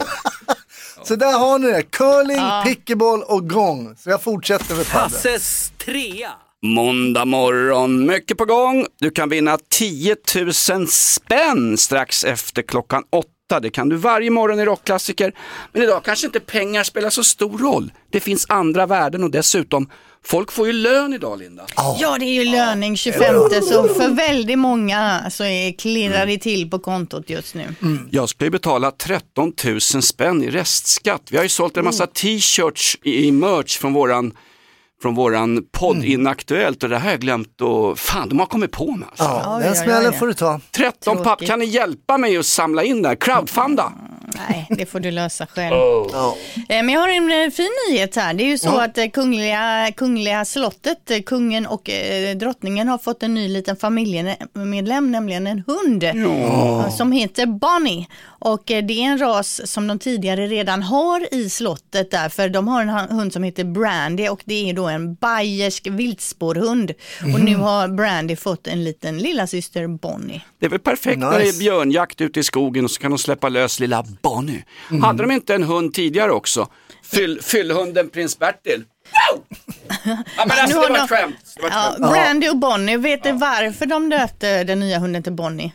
Så där har ni det. Curling, pickleball och gång. Så jag fortsätter med padel. Hasses trea. Måndag morgon, mycket på gång. Du kan vinna tio tusen spänn strax efter klockan åtta. Det kan du varje morgon i Rockklassiker. Men idag kanske inte pengar spelar så stor roll. Det finns andra värden och dessutom, folk får ju lön idag, Linda. Ja, det är ju löning tjugofemte, så för väldigt många så är, klirrar det till på kontot just nu. Jag ska ju betala tretton tusen spänn i restskatt. Vi har ju sålt en massa t-shirts i, i merch från våran från våran podd Mm. Inaktuellt, och det här har jag glömt, och fan, de har kommit på mig alltså. Ja, Oj, den oj, smällen oj. får du ta. tretton papp, Tråkigt. kan ni hjälpa mig att samla in där? Crowdfunda. Nej, det får du lösa själv. Ja. Eh, Men jag har en eh, fin nyhet här. Det är ju så att eh, kungliga, kungliga slottet, eh, kungen och eh, drottningen har fått en ny liten familjemedlem, nämligen en hund eh, som heter Bonnie. Och eh, det är en ras som de tidigare redan har i slottet där, för de har en ha- hund som heter Brandy, och det är då en bayersk viltspårhund. Och nu har Brandy fått en liten lilla syster Bonnie. Det är väl perfekt när det är Nice. björnjakt ute i skogen, och så kan de släppa lös lilla Bonnie. Hade de inte en hund tidigare också? Fyll, fyllhunden Prins Bertil. Ja, men alltså, Nu har det var de- ett skämt. Det var ett Ja, skämt. Brandy och Bonnie, vet du varför de döpte den nya hunden till Bonnie?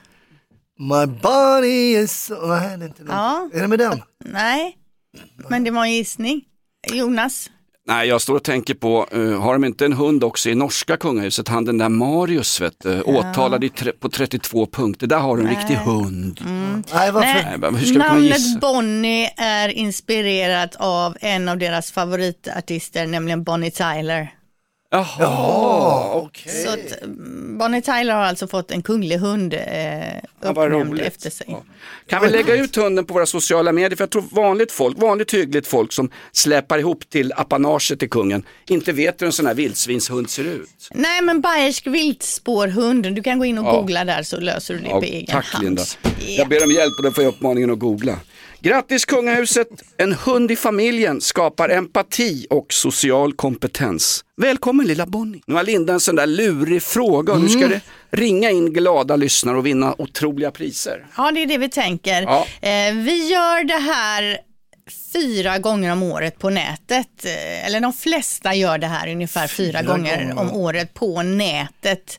My body is... Nej, det är inte den. Ja. Är det med den? Nej, men det var en gissning. Jonas? Nej, jag står och tänker på, uh, har de inte en hund också i norska kungahuset? Han den där Marius, vet du, åtalad i tre- på trettiotvå punkter. Där har du en riktig hund. Mm. Nej, varför? Nej, Nej, men hur ska vi kunna gissa? namnet Bonnie är inspirerat av en av deras favoritartister, nämligen Bonnie Tyler. Jaha, Jaha, okej. Så att mm, Bonnie Tyler har alltså fått en kunglig hund eh, vad uppnämnd roligt. efter sig. Ja. Kan vi lägga ut hunden på våra sociala medier? För jag tror vanligt folk, vanligt hyggligt folk som släpar ihop till apanaget till kungen inte vet hur en sån här vildsvinshund ser ut. Nej, men bayersk viltspårhund, du kan gå in och Ja. googla där så löser du det Ja, på egen tack hand. Linda. Ja. Jag ber om hjälp och då får jag uppmaningen att googla. Grattis kungahuset! En hund i familjen skapar empati och social kompetens. Välkommen lilla Bonnie. Nu har Linda en sån där lurig fråga och nu ska det ringa in glada lyssnare och vinna otroliga priser. Ja, det är det vi tänker. Ja. Eh, vi gör det här fyra gånger om året på nätet. Eh, Eller de flesta gör det här ungefär fyra, Fyra gånger, gånger. om året på nätet.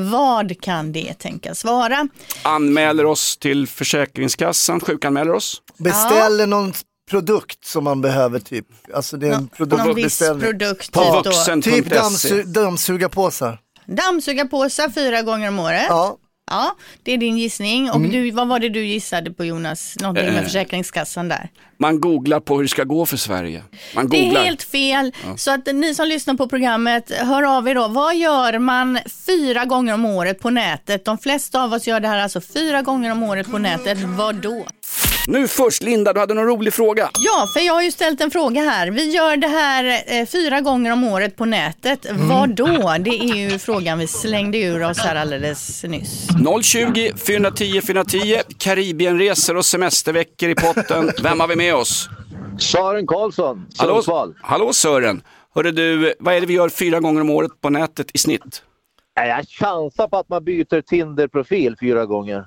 Vad kan det tänkas vara? Anmäler oss till Försäkringskassan, sjukanmäler oss. Beställer någon produkt som man behöver typ. Alltså det är en Nå- någon viss produktbeställning. produkt. På typ då. vuxen Typ punkt se. dammsu- dammsugarpåsar. Dammsugarpåsar fyra gånger om året. Ja. Ja, det är din gissning. Och Mm. du, vad var det du gissade på, Jonas? Någonting med Eh. Försäkringskassan där. Man googlar på hur det ska gå för Sverige. Man Det är googlar. helt fel. Så att ni som lyssnar på programmet, hör av er då. Vad gör man fyra gånger om året på nätet? De flesta av oss gör det här alltså fyra gånger om året på nätet. Vad då? Nu först, Linda, du hade någon rolig fråga. Ja, för jag har ju ställt en fråga här. Vi gör det här eh, fyra gånger om året på nätet. Vad då? Det är ju frågan vi slängde ur oss här alldeles nyss. noll tjugo, fyra tio, fyra tio, Karibienresor och semesterveckor i potten. Vem har vi med oss? Sören Karlsson, Hallå, Sundsvall. hallå Sören. Hörru du, vad är det vi gör fyra gånger om året på nätet i snitt? Ja, Jag chansar på att man byter Tinder-profil fyra gånger.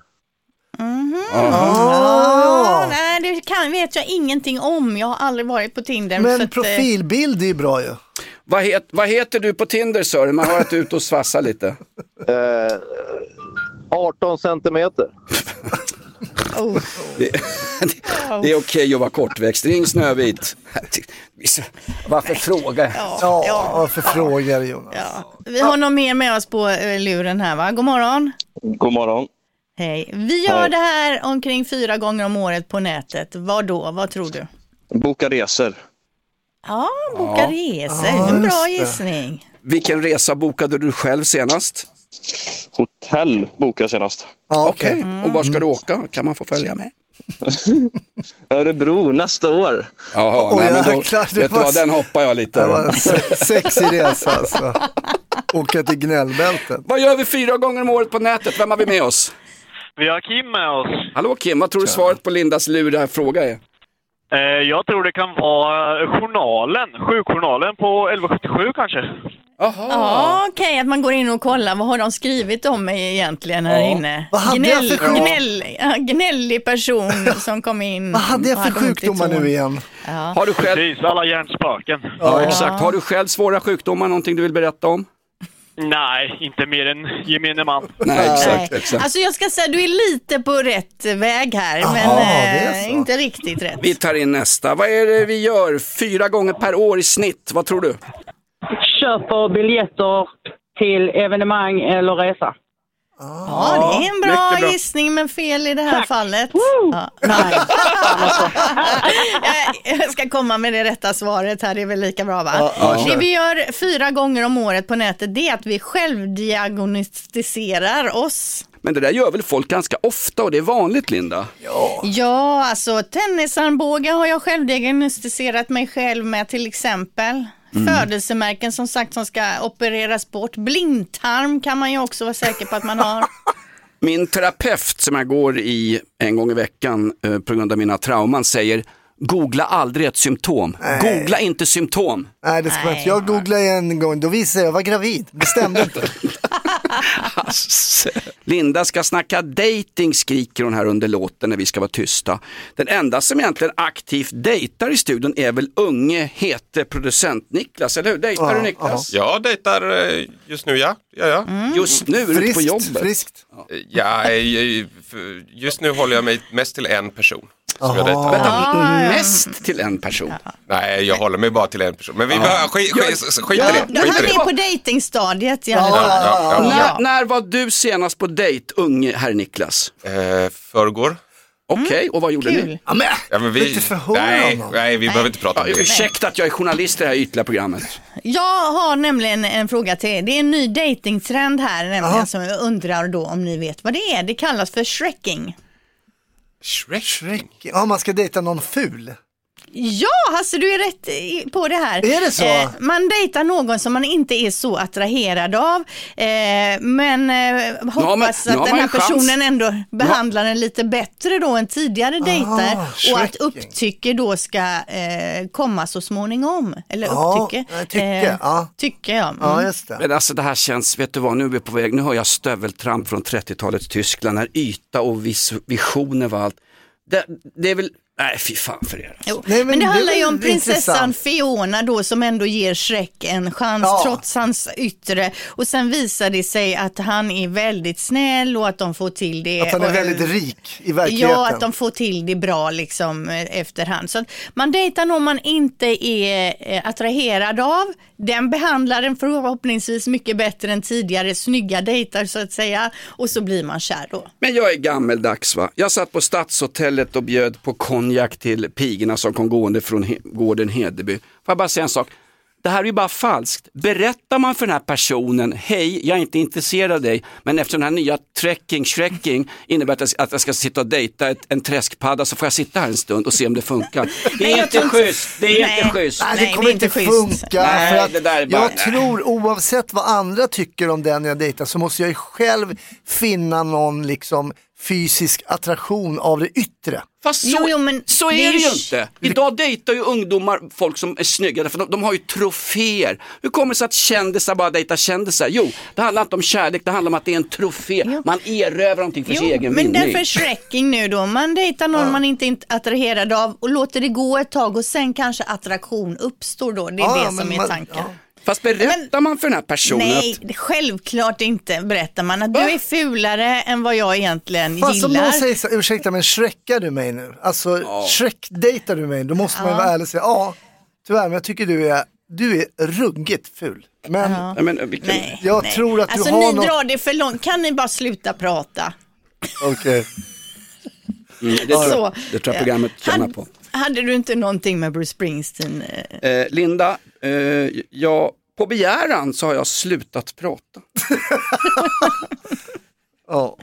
Ja, nej, det kan, vet jag ingenting om. Jag har aldrig varit på Tinder. så Men att, eh, profilbild är ju bra ju. Vad, het, vad heter du på Tinder, Sören? Man har varit ute och svassa lite. Eh, arton centimeter. oh. Det, det, det är okej att vara kortväxt. Ring Snövit. Varför fråga? Ja, ja. varför frågar Jonas? Ja. Vi har någon mer med oss på eh, luren här, va? God morgon. God morgon. Hej. Vi gör Hej. det här omkring fyra gånger om året på nätet. Vad då? Vad tror du? Boka resor. Ja, boka resor. Ja, En bra just det. gissning. Vilken resa bokade du själv senast? Hotell bokade senast. Ja, Okej, okej. och var ska du åka? Kan man få följa med? Örebro nästa år. Jaha, Oj, nej, men då, jäklar, det vet du var- vad, den hoppar jag lite. Det var Då. en se- sexig resa alltså. Åka till gnällbältet. Vad gör vi fyra gånger om året på nätet? Vem har vi med oss? Vi har Kim med oss. Hallå Kim, vad tror du svaret på Lindas luriga fråga är? Eh, jag tror det kan vara journalen, sjukjournalen på elva sjuttiosju kanske. Jaha. Ja, okej, att man går in och kollar. Vad har de skrivit om mig egentligen här Ja. inne? Vad hade jag för sjuk- gnäll, ja, gnällig person som kom in. Vad hade jag och för ont i sjukdomar tån. nu igen? Ja. Har du själv, Precis, alla hjärnspöken. ja, exakt. Har du själv svåra sjukdomar, någonting du vill berätta om? Nej, inte mer än gemene man. Nej, exakt. Nej. exakt. Alltså jag ska säga, du är lite på rätt väg här, Jaha, men det är eh, så. inte riktigt rätt. Vi tar in nästa. Vad är det vi gör fyra gånger per år i snitt? Vad tror du? Köper biljetter till evenemang eller resa. Ja, det är en bra, mycket bra. gissning, men fel i det här fallet. Ja. Nej. Jag- Jag ska komma med det rätta svaret här, det är väl lika bra, va? ja, det kör. vi gör fyra gånger om året på nätet, det är att vi självdiagnostiserar oss. Men det där gör väl folk ganska ofta och det är vanligt, Linda? Ja, alltså tennisarmbåge har jag självdiagnostiserat mig själv med till exempel. Födelsemärken som sagt som ska opereras bort. Blindtarm kan man ju också vara säker på att man har. Min terapeut som jag går i en gång i veckan eh, på grund av mina trauman säger: googla aldrig ett symptom. Googla inte symptom. Nej, det ska man inte. Jag googlade en gång, då visade jag att jag var gravid. Det stämde inte. Hasse. Linda ska snacka dating, skriker hon här under låten när vi ska vara tysta. Den enda som egentligen aktivt dejtar i studion är väl unge, hete producent Niklas, eller hur? Dejtar ja, du Niklas? Ja, jag dejtar just nu, ja. ja, ja. Mm. Just nu, är du ute på jobbet? Friskt. Ja, just nu håller jag mig mest till en person. Som jag dejtar. Vänta, mest till en person? Ja. Nej, jag håller mig bara till en person. Men vi bara, skit, skit, skit ja, i det. Då är vi på dejtingstadiet i alla fall. Ja, ja, ja. När, när var du senast på dejt, unge herr Niklas? Eh, förrgår. Okej, okay, och vad gjorde Kul. ni? Ja, men, ja, men vi, nej, nej, vi nej. behöver inte prata om ja, det. Ursäkta att jag är journalist i det här ytliga programmet. Jag har nämligen en fråga till er. Det är en ny datingtrend här nämligen, Aha. som jag undrar då om ni vet vad det är. Det kallas för shrekking. Shrek? Shrek. Ja, man ska dejta någon ful. Ja, alltså du är rätt på det här. Är det så? Eh, man dejtar någon som man inte är så attraherad av. Eh, men eh, hoppas men, att den här personen chans. ändå behandlar den lite bättre då än tidigare ah, dejter. Och att upptycke då ska eh, komma så småningom. Eller ja, upptycke. Tycke, eh, ja. Tycker jag. Mm. Ja, just det. Men alltså det här känns, vet du vad, nu är vi på väg. Nu har jag stöveltramp från trettiotalets Tyskland. När yta och vis, visioner var allt. Det, det är väl... Nej, fy fan för er. Alltså. Nej, men, men det, det handlar ju om prinsessan intressant. Fiona då som ändå ger Shrek en chans ja. trots hans yttre. Och sen visar det sig att han är väldigt snäll och att de får till det. Att han är och, väldigt rik i verkligheten. Ja, att de får till det bra liksom efterhand. Så att man dejtar någon man inte är attraherad av. Den behandlar den förhoppningsvis mycket bättre än tidigare snygga dejtar så att säga. Och så blir man kär då. Men jag är gammeldags va. Jag satt på Stadshotellet och bjöd på konjak till pigorna som kom gående från he- gården Hedeby. Får jag bara säga en sak? Det här är ju bara falskt. Berättar man för den här personen, hej, jag är inte intresserad av dig, men efter den här nya trekking, shrekking innebär att, att jag ska sitta och dejta ett, en träskpadda, så får jag sitta här en stund och se om det funkar. Det är nej, inte schysst. Det är nej. inte schysst. Nej, det kommer nej, det inte funka. Nej, för att det där är bara, jag nej. tror, oavsett vad andra tycker om den jag dejtar, så måste jag ju själv finna någon liksom fysisk attraktion av det yttre. Fast så, jo, jo, men så är det ju inte. Idag dejtar ju ungdomar folk som är snygga, för de, de har ju troféer. Hur kommer det sig att kändisar bara dejtar kändisar? Jo, det handlar inte om kärlek, det handlar om att det är en trofé. Jo. Man erövrar någonting för jo, sin egen men vinning. Men därför shrekking nu då. Man dejtar någon ja. man inte är attraherad av och låter det gå ett tag och sen kanske attraktion uppstår då. Det är ja, det som är man, tanken. Ja. Fast berättar man för den här personen nej, att... självklart inte berättar man att du är fulare än vad jag egentligen Fast gillar. Fast om någon säger så, ursäkta men shreckar du mig nu? Alltså ja. shreck-dejtar du mig? Då måste ja. man ju vara ärlig och säga, ja tyvärr men jag tycker du är, du är ruggigt ful. Men, ja. nej, men vilken... nej, jag nej. tror att du alltså, har ni något... drar det för långt, kan ni bara sluta prata? Okej. Okay. Mm, det, tror jag, det tror jag programmet tjänar på. Hade du inte någonting med Bruce Springsteen? Eh, Linda, eh, jag... På begäran så har jag slutat prata. oh.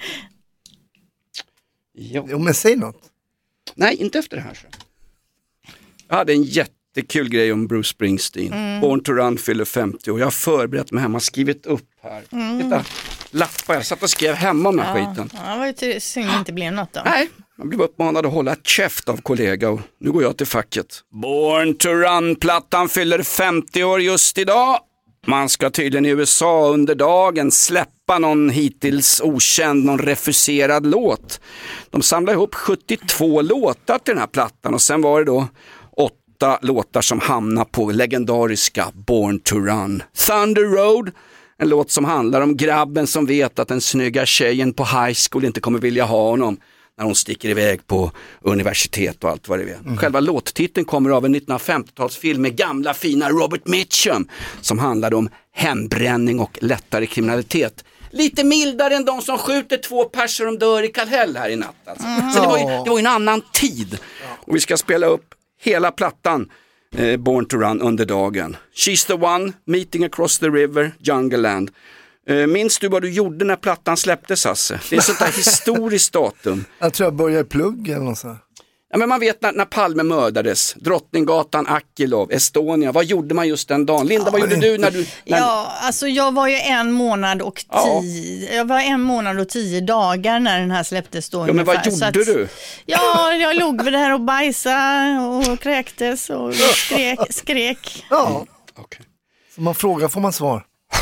Jo. jo, men säg något. Nej, inte efter det här. Så. Jag hade en jättekul grej om Bruce Springsteen. Mm. Born to Run fyller femtio och jag har förberett mig hemma, skrivit upp här. Mm. Titta, lappar, jag satt och skrev hemma om den här ja. skiten. Ja, det var ju synd inte blev något då. Nej, man blev uppmanad att hålla ett käft av kollega och nu går jag till facket. Born to Run-plattan fyller femtio år just idag. Man ska tydligen i U S A under dagen släppa någon hittills okänd, någon refuserad låt. De samlar ihop sjuttiotvå låtar till den här plattan och sen var det då åtta låtar som hamnar på legendariska Born to Run. Thunder Road, en låt som handlar om grabben som vet att den snygga tjejen på high school inte kommer vilja ha honom när hon sticker iväg på universitet och allt vad det är. Mm. Själva låttiteln kommer av en nittonhundrafemtiotalsfilm med gamla fina Robert Mitchum som handlade om hembränning och lättare kriminalitet. Lite mildare än de som skjuter två personer om dör i Kallhäll här i natt. Alltså. Mm. Så det var, ju, det var ju en annan tid. Och vi ska spela upp hela plattan eh, Born to Run under dagen. She's the one, Meeting across the river, Jungle Land. Minns du vad du gjorde när plattan släpptes, Hasse? Det är ett sånt där historiskt datum. Jag tror jag började plugga eller något så. Ja, men man vet när, när Palme mördades, Drottninggatan, Akilov, Estonia, vad gjorde man just den dagen? Linda, ja, vad gjorde du när du... När... Ja, alltså jag var ju en månad och tio, ja. jag var en månad och tio dagar när den här släpptes då. Ja, men vad gjorde att, du? Ja, jag låg vid det här och bajsade och kräktes och skrek. skrek. Ja, okay. Så man frågar får man svar.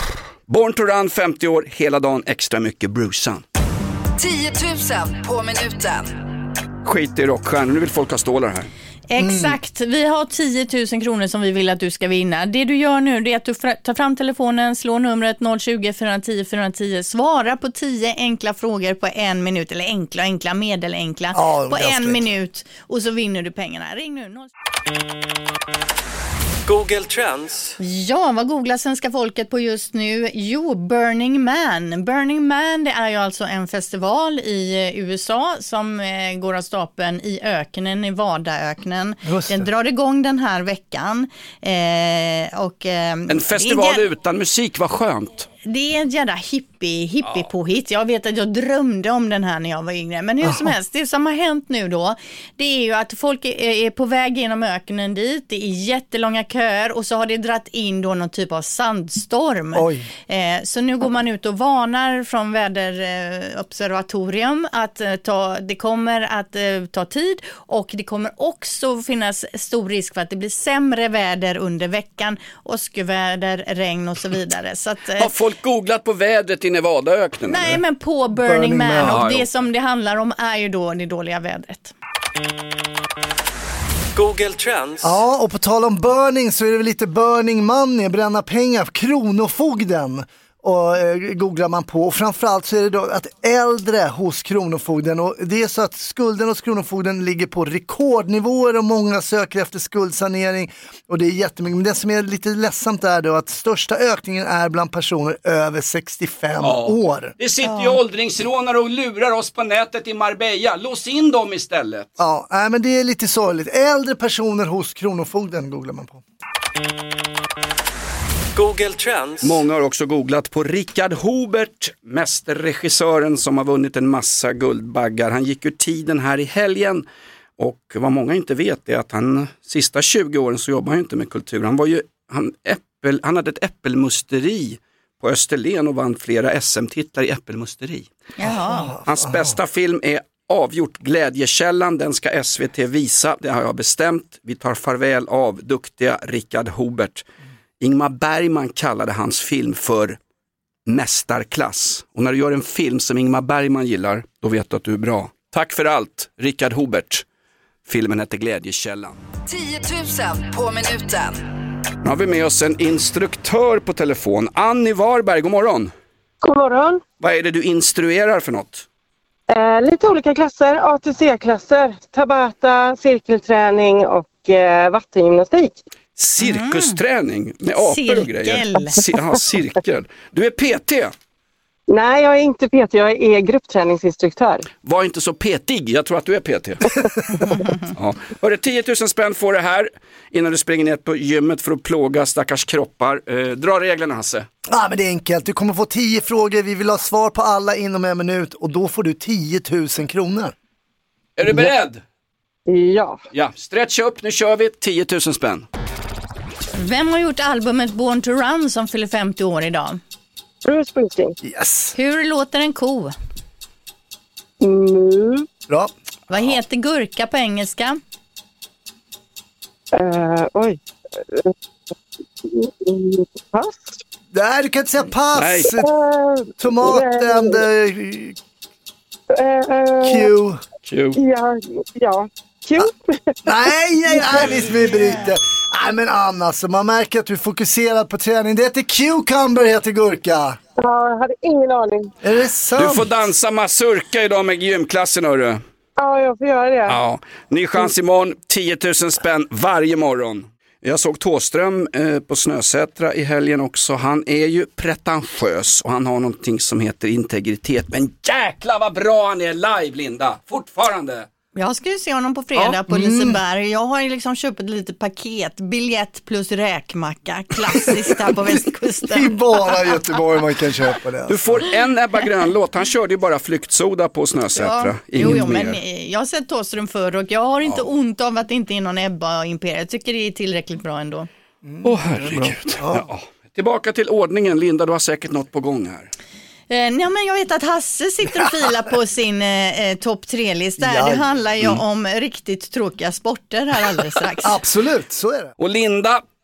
Born to Run, femtio år, hela dagen extra mycket brusan. tio tusen på minuten. Skit i rockstjärnor, nu vill folk ha stålar här. Exakt, vi har tio tusen kronor som vi vill att du ska vinna. Det du gör nu är att du tar fram telefonen, slår numret noll tjugo, fyrahundratio, fyrahundratio, svara på tio enkla frågor på en minut, eller enkla, enkla, medelenkla, ja, på en minut, och så vinner du pengarna. Ring nu. Google Trends. Ja, vad googlar svenska folket på just nu? Jo, Burning Man. Burning Man, det är ju alltså en festival i U S A som eh, går av stapeln i öknen, i Nevadaöknen. Den drar igång den här veckan. Eh, och, eh, en festival det, utan musik, vad skönt. Det är en jävla hippie, hippie på hit. Jag vet att jag drömde om den här när jag var yngre. Men hur som helst, det som har hänt nu då, det är ju att folk är, är på väg genom öknen dit. Det är jättelånga köer och så har det dratt in då någon typ av sandstorm. Eh, så nu går man ut och varnar från väderobservatorium eh, att eh, ta, det kommer att eh, ta tid, och det kommer också finnas stor risk för att det blir sämre väder under veckan. Åskväder, regn och så vidare. Så att, eh, har folk googlat på vädret i Nevadaöknen? Nej, eller? men på Burning, Burning Man, Man. Och ja, det som det handlar om är ju då det dåliga vädret. Google Trends. Ja, och på tal om burning så är det väl lite burning money, bränna pengar, kronofogden. Och eh, googlar man på, och framförallt så är det då att äldre hos kronofogden, och det är så att skulden hos kronofogden ligger på rekordnivåer och många söker efter skuldsanering, och det är jättemycket. Men det som är lite ledsamt är då att största ökningen är bland personer över sextiofem ja. år. Det sitter ju ja. åldringsrånare och lurar oss på nätet i Marbella. Lås in dem istället. Ja, nej, men det är lite sorgligt. Äldre personer hos kronofogden googlar man på. Google Trends. Många har också googlat på Richard Hobert, mästerregissören som har vunnit en massa guldbaggar. Han gick ur tiden här i helgen, och vad många inte vet är att han sista tjugo åren så jobbar han inte med kultur. Han var ju han, äppel, han hade ett äppelmusteri på Österlen och vann flera S M-titlar i äppelmusteri. Jaha. Hans bästa film är avgjort Glädjekällan, den ska S V T visa, det har jag bestämt. Vi tar farväl av duktiga Richard Hobert. Ingmar Bergman kallade hans film för mästarklass. Och när du gör en film som Ingmar Bergman gillar, då vet du att du är bra. Tack för allt, Richard Hobert. Filmen heter Glädjekällan. tio tusen på minuten. Nu har vi med oss en instruktör på telefon. Annie Warberg, god morgon. God morgon. Vad är det du instruerar för något? Eh, lite olika klasser, A T C-klasser. Tabata, cirkelträning och eh, vattengymnastik. Cirkusträning med apor cirkel. och grejer. Ja, cirkel. Du är P T. Nej, jag är inte P T, jag är gruppträningsinstruktör. Var inte så petig, jag tror att du är P T. Ja. Hörde, tio tusen spänn får det här innan du springer ner på gymmet för att plåga stackars kroppar. Eh, dra reglerna, Hasse. Ja, men det är enkelt. Du kommer få tio frågor, vi vill ha svar på alla inom en minut, och då får du tio tusen kronor. Är du beredd? Ja. Ja, stretcha upp, nu kör vi. tio tusen spänn. Vem har gjort albumet Born to Run som fyller femtio år idag? Bruce Springsteen. Yes. Hur låter en ko? Mm. Bra. Vad heter gurka på engelska? Uh, oj. Uh, pass. Nej, du kan inte säga pass. Nej. Uh, Tomaten. Uh, uh, Q. Q. Ja, ja. Q. Ah. Nej, nej, nej, visst vi bryter. Nej, men Anna, så man märker att du är fokuserad på träning. Det heter cucumber, heter gurka. Ja, jag hade ingen aning. Är det sant? Du får dansa mazurka idag med gymklassen, hörru. Ja, jag får göra det. Ja. Ny chans imorgon, tio tusen spänn varje morgon. Jag såg Tåström eh, på Snösätra i helgen också. Han är ju pretentiös och han har någonting som heter integritet. Men jäklar vad bra han är live, Linda. Fortfarande. Jag ska ju se honom på fredag ja. på Liseberg. Jag har ju liksom köpt ett litet paket. Biljett plus räkmacka. Klassiskt här på västkusten. Det är bara i Göteborg man kan köpa det. Du får en Ebba Grön-låt. Han körde ju bara flyktsoda på Snösätra. Ja. Jo, jo, men jag har sett Tåström förr och jag har inte ja. ont av att det inte är någon Ebba Imperiet. Jag tycker det är tillräckligt bra ändå. Åh mm. oh, herregud. Ja. Ja. Tillbaka till ordningen. Linda, du har säkert något på gång här. Eh, ja, men jag vet att Hasse sitter och filar på sin eh, topp tre-lista. Ja. Det handlar ju mm. om riktigt tråkiga sporter här alldeles strax. Absolut, så är det. Och Linda,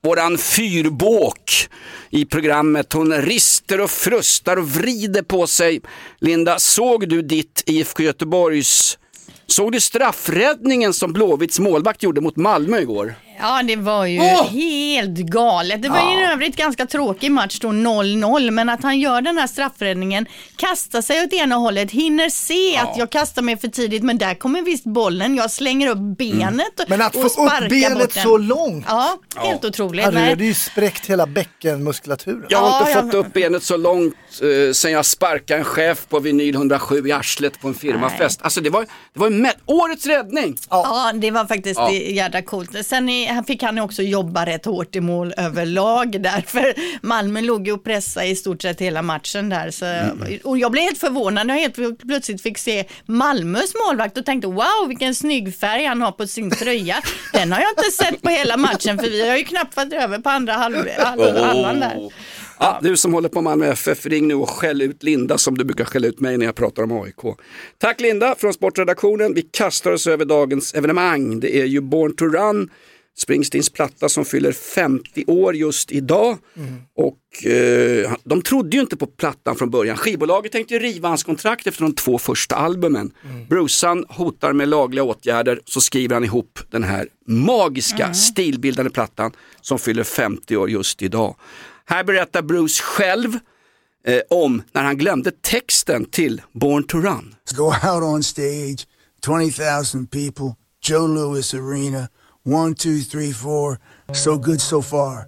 våran fyrbåk i programmet. Hon rister och frustar och vrider på sig. Linda, såg du ditt I F K Göteborgs... Såg du straffräddningen som Blåvitts målvakt gjorde mot Malmö igår? Ja, det var ju oh! helt galet. Det var ja. ju i övrigt ganska tråkig match då, noll noll. Men att han gör den här straffräddningen, kastar sig åt ena hållet, hinner se ja. att jag kastar mig för tidigt. Men där kommer visst bollen, jag slänger upp benet mm. och Men att få upp benet så långt. Ja, helt ja. otroligt. Herre, det är ju spräckt hela bäckenmuskulaturen. Jag har ja, inte jag... fått upp benet så långt uh, sen jag sparkade en chef på vinyl hundrasju i arslet på en firmafest. Nej. Alltså det var, det var med årets räddning. Ja, ja det var faktiskt ja. jävla coolt. Sen är, fick han också jobba rätt hårt i mål överlag därför Malmö låg ju och pressade i stort sett hela matchen där. Så, mm. Och jag blev helt förvånad när jag helt plötsligt fick se Malmös målvakt och tänkte wow vilken snygg färg han har på sin tröja. Den har jag inte sett på hela matchen för vi har ju knappt varit över på andra halv, halv, halvan där. Ja, du som håller på Malmö F F, ring nu och skäll ut Linda som du brukar skälla ut mig när jag pratar om A I K. Tack Linda från sportredaktionen. Vi kastar oss över dagens evenemang. Det är ju Born to Run, Springsteens platta som fyller femtio år just idag. Mm. Och eh, de trodde ju inte på plattan från början. Skivbolaget tänkte ju riva hans kontrakt efter de två första albumen. Mm. Brucean hotar med lagliga åtgärder, så skriver han ihop den här magiska mm. stilbildande plattan som fyller femtio år just idag. Här berättar Bruce själv eh, om när han glömde texten till Born to Run. Go out on stage, twenty thousand people, Joe Louis Arena, one, two, three, four, so good so far.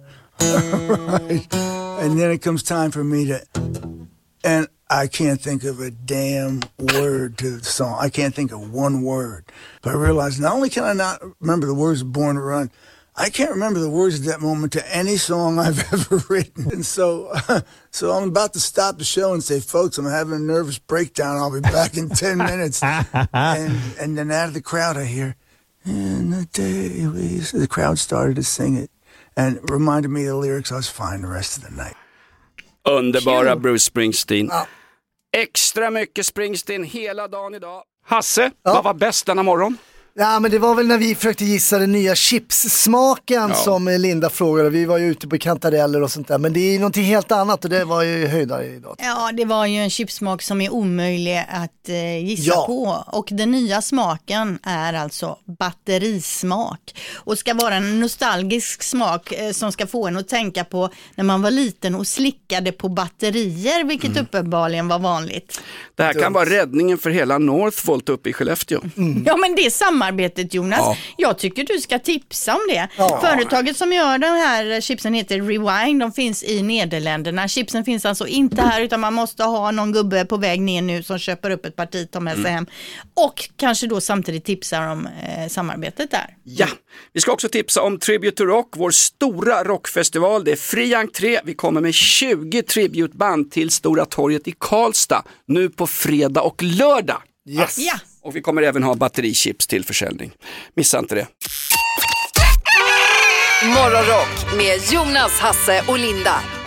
Right. And then it comes time for me to, and I can't think of a damn word to the song. I can't think of one word. But I realized not only can I not remember the words of Born to Run, I can't remember the words at that moment to any song I've ever written. And so uh, so I'm about to stop the show and say, folks, I'm having a nervous breakdown. I'll be back in ten minutes. and, and then out of the crowd I hear, in the day we... So the crowd started to sing it. And it reminded me of the lyrics. I was fine the rest of the night. Underbara Bruce Springsteen. Ja. Extra mycket Springsteen hela dagen idag. Hasse, ja. vad var bäst denna morgon? Ja, men det var väl när vi försökte gissa den nya chipssmaken ja. som Linda frågade. Vi var ju ute på kantareller och sånt där. Men det är någonting helt annat och det var ju höjdare idag. Ja, det var ju en chipssmak som är omöjlig att eh, gissa ja. på. Och den nya smaken är alltså batterismak. Och ska vara en nostalgisk smak eh, som ska få en att tänka på när man var liten och slickade på batterier. Vilket mm. uppenbarligen var vanligt. Det här kan vara räddningen för hela Northvolt uppe i Skellefteå. Mm. Ja, men det är samma arbetet Jonas. Ja. Jag tycker du ska tipsa om det. Ja. Företaget som gör den här chipsen heter Rewind. De finns i Nederländerna. Chipsen finns alltså inte här utan man måste ha någon gubbe på väg ner nu som köper upp ett parti tar med sig mm. hem. Och kanske då samtidigt tipsar om eh, samarbetet där. Ja, vi ska också tipsa om Tribute to Rock, vår stora rockfestival. Det är fri entré. Vi kommer med tjugo tributeband till Stora torget i Karlstad nu på fredag och lördag. Yes. Ja. Och vi kommer även ha batterichips till försäljning. Missa inte det. Morgonrock med Jonas, Hasse och Linda.